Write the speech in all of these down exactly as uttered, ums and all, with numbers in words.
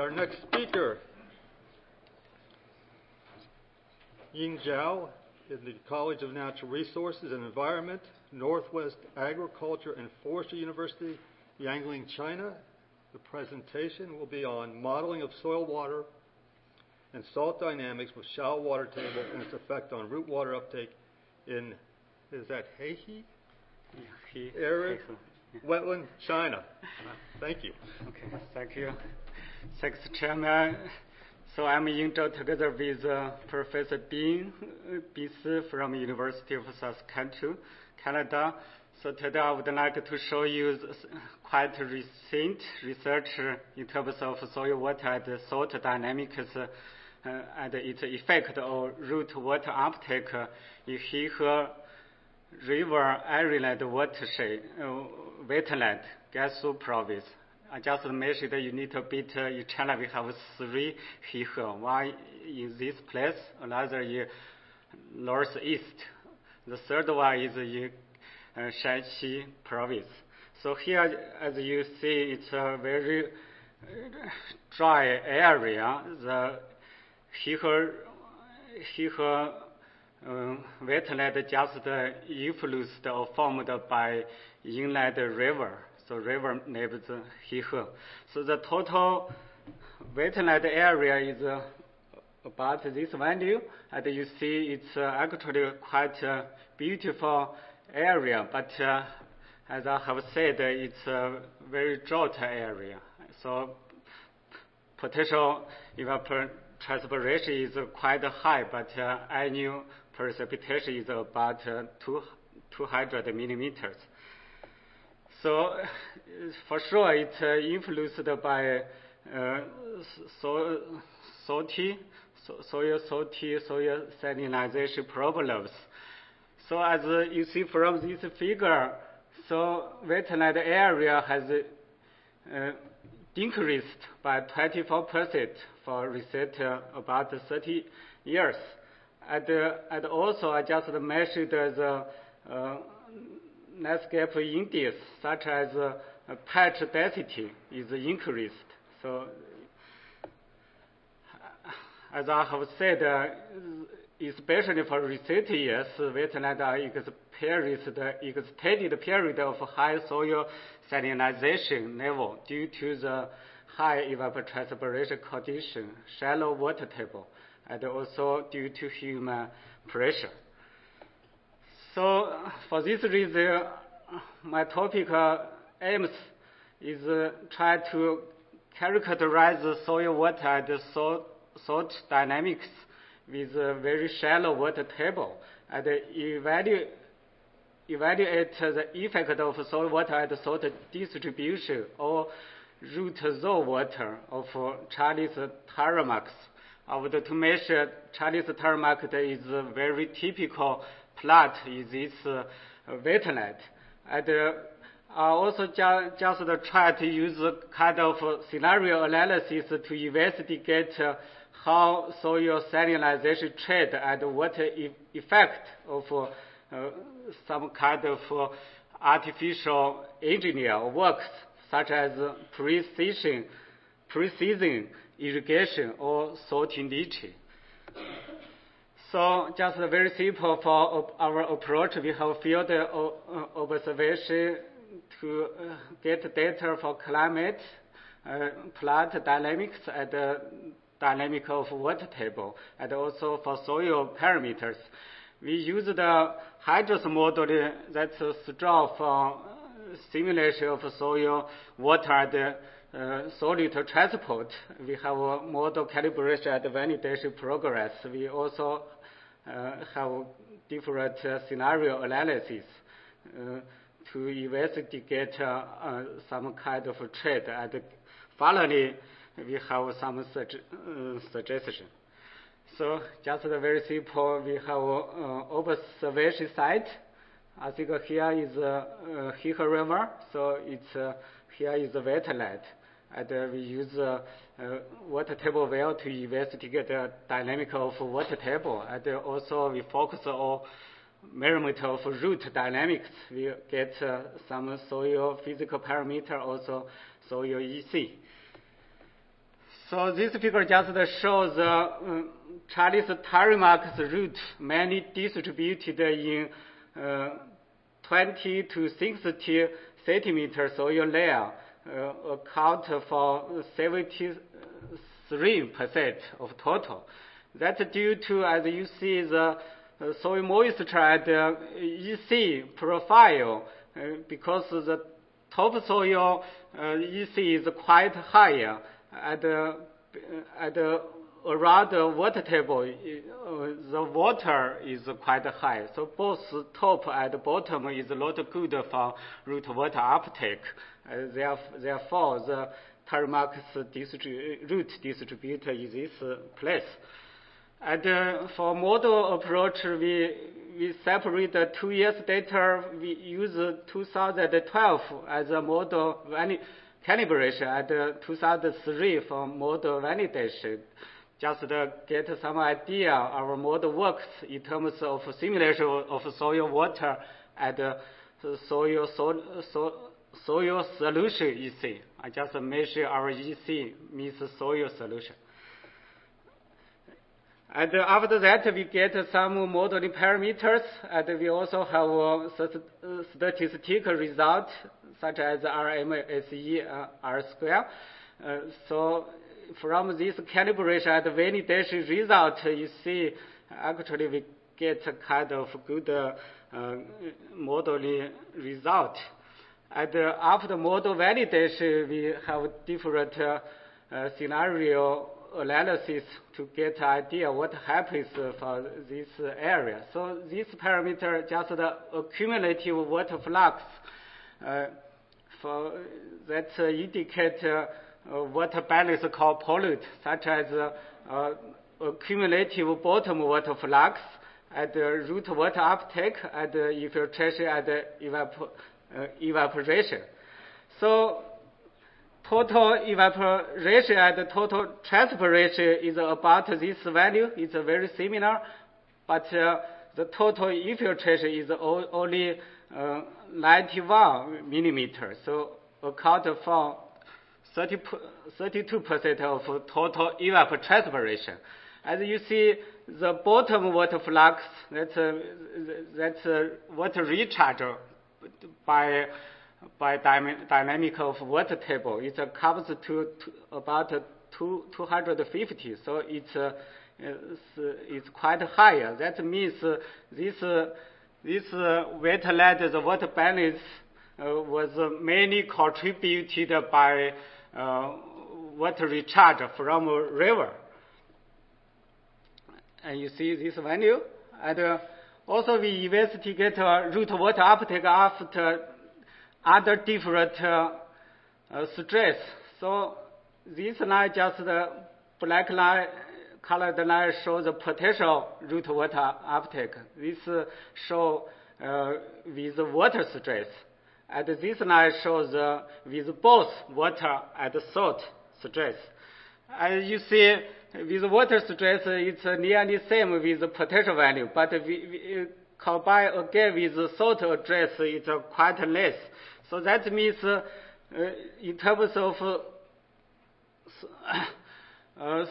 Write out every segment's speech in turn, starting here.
Our next speaker, Ying Zhao, in the College of Natural Resources and Environment, Northwest Agriculture and Forestry University, Yangling, China. The presentation will be on modeling of soil water and salt dynamics with shallow water table and its effect on root water uptake in, is that Heihe? He, Arid yeah. Wetland, China. Thank you. Okay, thank you. Thanks, Chairman. So I'm Ying Zhao together with uh, Professor Bin Bi Si from University of Saskatchewan, Canada. So today I would like to show you quite recent research in terms of soil water and salt dynamics uh, and its effect on root water uptake in Heihe River Island watershed, uh, wetland, Gansu province. I just mentioned a little bit uh, in China we have three Heihe, one in this place, another in northeast. The third one is in uh, Shanxi province. So here, as you see, it's a very dry area. The Heihe, Heihe um, wetland just influenced or formed by inland river. So river named Heihe. So the total wetland area is uh, about this value, and you see it's uh, actually quite a beautiful area, but uh, as I have said, it's a very drought area. So potential evapotranspiration is quite high, but uh, annual precipitation is about uh, two, two hundred millimeters. So for sure it's uh, influenced by uh, so, salty, so, soil salty, soil salinization problems. So as uh, you see from this figure, so wetland area has uh, increased by twenty-four percent for recent uh, about thirty years. And, uh, and also I just measured the uh, landscape index, such as uh, patch density is increased. So as I have said, uh, especially for recent years, wetlands are experienced extended period of high soil salinization level due to the high evapotranspiration condition, shallow water table, and also due to human pressure. So for this reason, my topic uh, aims is uh, try to characterize the soil water and salt, salt dynamics with a very shallow water table and evaluate, evaluate the effect of soil water and salt distribution or root zone water of Chinese Tarmac. I would to measure Chinese Tarmac is a very typical plant in this uh, wetland. And uh, I also ju just try to use a kind of scenario analysis to investigate uh, how soil salinization trend and what e effect of uh, some kind of uh, artificial engineer works, such as precision, precision irrigation or salt leaching. So just very simple for our approach. We have field observation to uh, get data for climate, uh, plant dynamics, and uh, dynamic of water table, and also for soil parameters. We use the Hydros model that's strong for simulation of soil, water, and uh, solid transport. We have a model calibration and validation progress. We also uh, have different uh, scenario analysis uh, to investigate uh, uh, some kind of trend. And finally, we have some such, uh, suggestion. So just a very simple, we have uh, observation site. I think here is a uh, uh, Heihe River, so it's uh, here is a wetland, and uh, we use uh, uh, water table well to investigate the dynamic of water table, and uh, also we focus on measurement of root dynamics. We get uh, some soil physical parameter, also soil E C. So this figure just shows the uh, Chinese Tarmac route, mainly distributed in uh, twenty to sixty centimeter soil layer, uh, account for seventy-three percent of total. That's due to, as you see, the uh, soil moisture at the E C profile, uh, because the topsoil uh, E C is quite higher at the, at the around the water table, uh, the water is quite high. So both top and bottom is not good for root water uptake. Uh, therefore, the Tarmac's distribu root distributor is this uh, place. And uh, for model approach, we, we separate the two years data. We use two thousand twelve as a model calibration and uh, two thousand three for model validation. Just to get some idea, our model works in terms of simulation of soil water and uh, soil, soil, soil, soil solution E C. I just measure our E C means soil solution. And after that, we get some modeling parameters, and we also have a statistical result, such as R M S E uh, R square. Uh, so from this calibration and validation result, you see, actually we get a kind of good uh, uh, modeling result. And uh, after model validation, we have different uh, uh, scenario analysis to get an idea what happens uh, for this uh, area. So this parameter just the accumulative water flux uh, for that uh, indicate uh, uh, water balance called pollute, such as uh, uh, accumulative bottom water flux and uh, root water uptake and uh, infiltration and uh, evap uh, evaporation. So total evaporation and total transpiration is about this value. It's very similar, but uh, the total infiltration is only uh, ninety-one millimeters. So account for thirty-two percent of total evapotranspiration. As you see, the bottom water flux, that's, uh, that's uh, water recharge by by dynamic of water table. It uh, comes to, to about uh, two, two hundred fifty, so it's, uh, it's, uh, it's quite higher. That means uh, this, uh, this uh, wetland, the water balance uh, was uh, mainly contributed by uh, water recharge from a river. And you see this value. And uh, also we investigate uh, root water uptake after other different uh, uh, stress. So this line, just the black line, colored line, shows the potential root water uptake. This uh, show uh, with water stress. And this line shows uh, with both water and salt stress. As you see, with water stress, it's nearly same with the potential value, but we, we combine again with salt stress, it's quite less. So that means, uh, uh, in terms of uh, uh,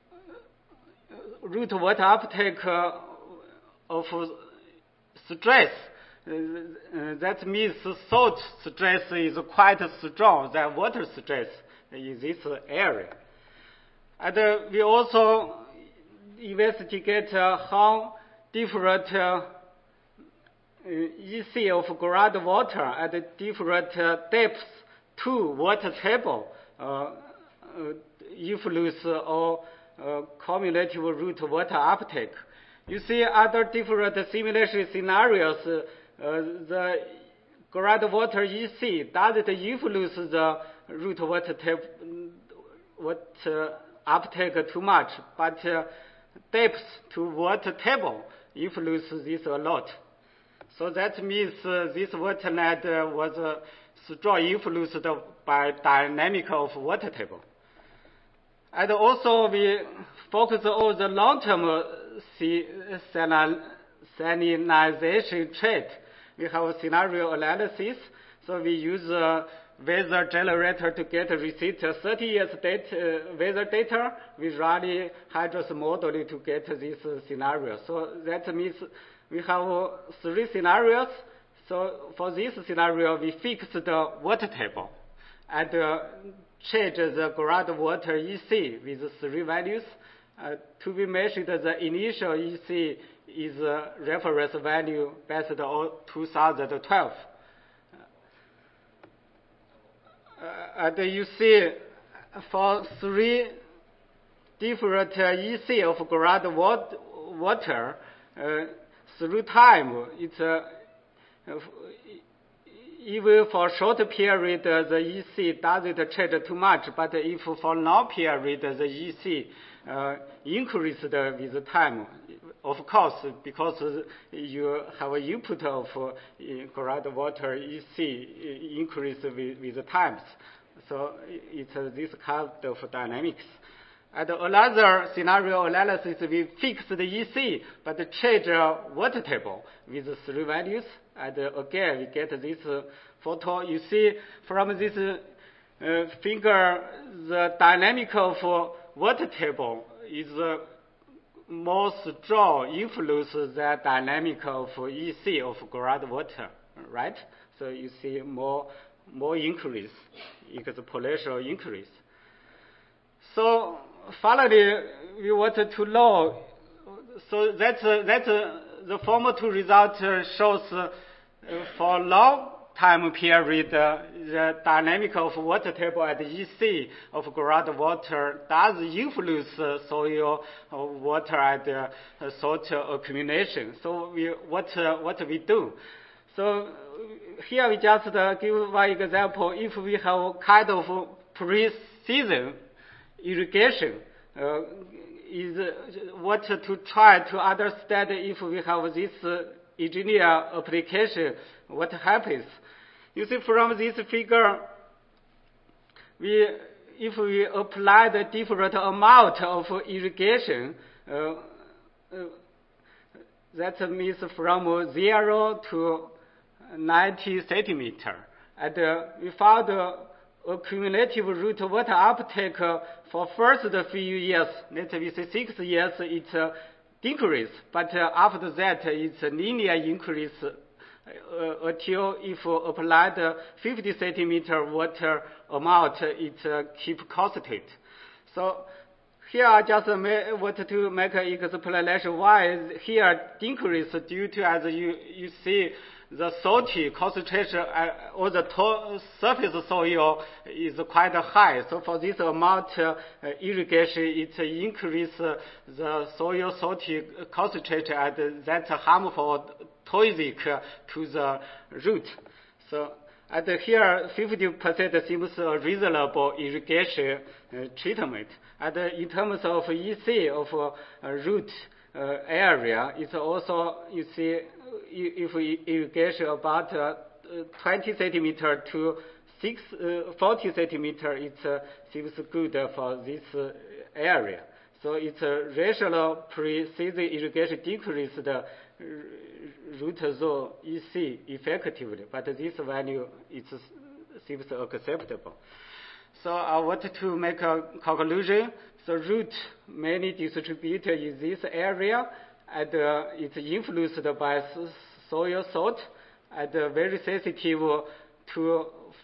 root water uptake uh, of stress, uh, uh, that means salt stress is quite strong than water stress in this area. And uh, we also investigate uh, how different uh, E C of groundwater at different uh, depths to water table uh, uh, influence or uh, cumulative root water uptake. You see other different simulation scenarios, uh, uh, the groundwater E C doesn't influence the root water table what, uh, uptake too much, but uh, depth to water table influence this a lot. So that means uh, this wetland uh, was uh, strong influenced by dynamic of water table. And also we focus on the long-term uh, salinization trait. We have a scenario analysis, so we use uh, weather generator to get receipt thirty years data, uh, weather data with Rayleigh Hydros model to get this uh, scenario. So that means we have uh, three scenarios. So for this scenario, we fix the water table and uh, change the groundwater E C with three values. Uh, to be measured, the initial E C is a reference value based on two thousand twelve. Uh, and you see, for three different uh, E C of groundwater, uh, through time, it's uh, even for short period, uh, the E C doesn't change too much, but if for long period, the E C uh, increased with time. Of course, because you have an input of uh, groundwater E C increase with, with the times. So it's uh, this kind of dynamics. And another scenario analysis, we fix the E C, but change the water table with three values. And uh, again, we get this uh, photo. You see from this uh, figure, the dynamic of uh, water table is uh, more strong influence the dynamic of E C of groundwater, right? So you see more more increase, exponential increase. So finally, we wanted to know. So that uh, that uh, the former two results uh, shows uh, for long time period uh, the dynamic of water table at E C of groundwater does influence uh, soil uh, water and uh, salt accumulation. So we what uh, what we do? So here we just uh, give one example. If we have kind of pre-season irrigation, uh, is uh, what to try to understand if we have this uh, engineer application, what happens. You see from this figure, we, if we apply the different amount of irrigation, uh, uh, that means from zero to ninety centimeter. And uh, we found uh, a cumulative root water uptake uh, for first few years, let's say six years, it uh, decrease, but uh, after that it's a linear increase uh, until if uh, applied uh, fifty centimeter water amount, it uh, keep constant. So here I just may, want to make an explanation why here decrease due to, as you, you see, the salty concentration uh, or the to- surface soil is quite high. So for this amount uh, irrigation, it increase uh, the soil salty concentration, and that's harmful, toxic to the root. So and here fifty percent seems a reasonable irrigation uh, treatment. And in terms of E C of uh, root uh, area, it's also, you see, if we irrigation about uh, twenty centimeter to six, uh, forty centimeter, it uh, seems good for this uh, area. So it's a rational pre-season irrigation decrease the root zone E C effectively, but this value it seems acceptable. So I wanted to make a conclusion. The root mainly distributed in this area, and uh, it's influenced by soil salt, and uh, very sensitive to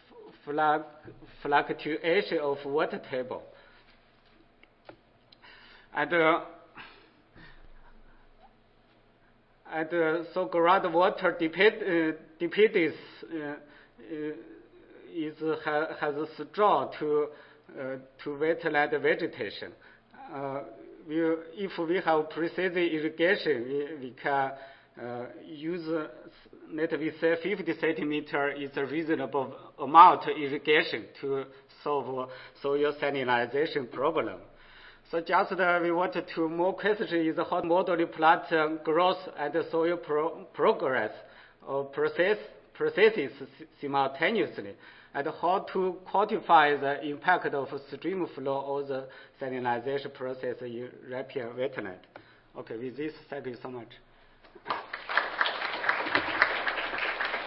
fluctuation of water table. And uh, and uh, so groundwater depend, uh, dependence uh, uh, is ha, has a strong to uh, to wetland vegetation. Uh, we, if we have precision irrigation, we, we can uh, use, uh, let me say, fifty centimeter is a reasonable amount of irrigation to solve soil salinization problem. So just uh, we wanted to more question is how to model plant uh, growth and soil pro- progress or process processes simultaneously, and how to quantify the impact of stream flow or the salinization process in riparian wetland. Okay, with this, thank you so much.